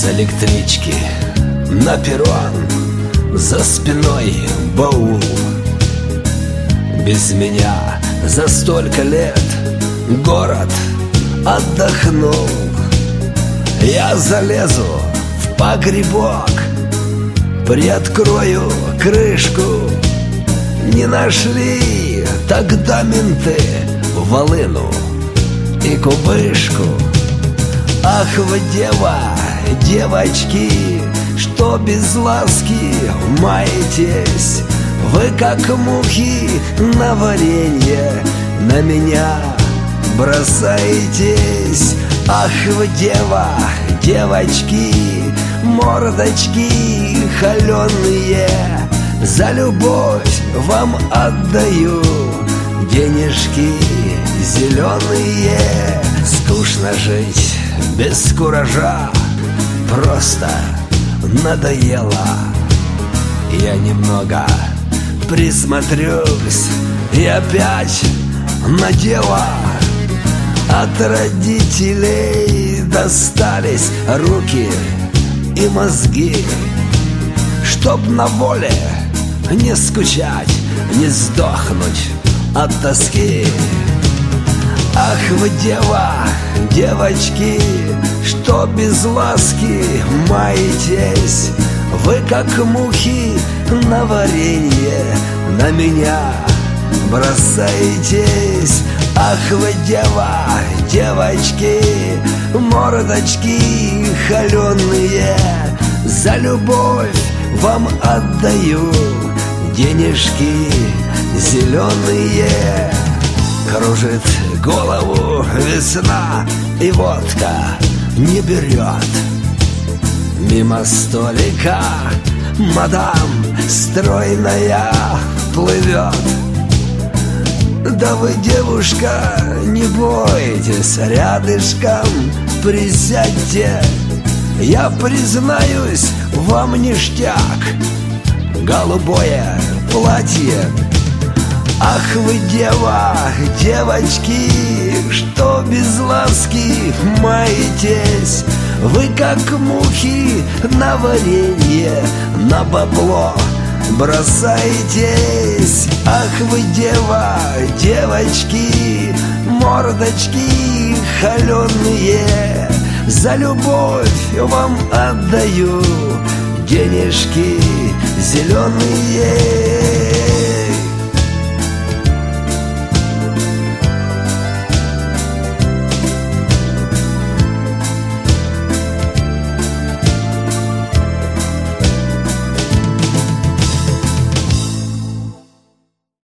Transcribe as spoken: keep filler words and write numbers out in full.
электрички на перрон, за спиной баул. Без меня за столько лет город отдохнул. Я залезу в погребок, приоткрою крышку. Не нашли тогда менты волыну и кубышку. Ах вы, дева, девочки, что без ласки маетесь. Вы как мухи на варенье на меня бросаетесь. Ах вы, дева, девочки, мордочки холеные, за любовь вам отдаю денежки зеленые. Скучно жить без куража, просто надоело. Я немного присмотрюсь и опять на дело. От родителей достались руки и мозги, чтоб на воле не скучать, не сдохнуть от тоски. Ах вы, дева, девочки, что без ласки маетесь. Вы как мухи на варенье на меня бросаетесь. Ах вы, дева, девочки, мордочки холеные, за любовь вам отдаю денежки зеленые. Кружит голову весна, и водка не берет. Мимо столика мадам стройная плывет. Да вы, девушка, не бойтесь, рядышком присядьте. Я признаюсь, вам ништяк, голубое платье. Ах вы, дева, девочки, что без ласки маетесь. Вы как мухи на варенье на бабло бросаетесь. Ах вы, дева, девочки, мордочки холеные, за любовь вам отдаю денежки зеленые.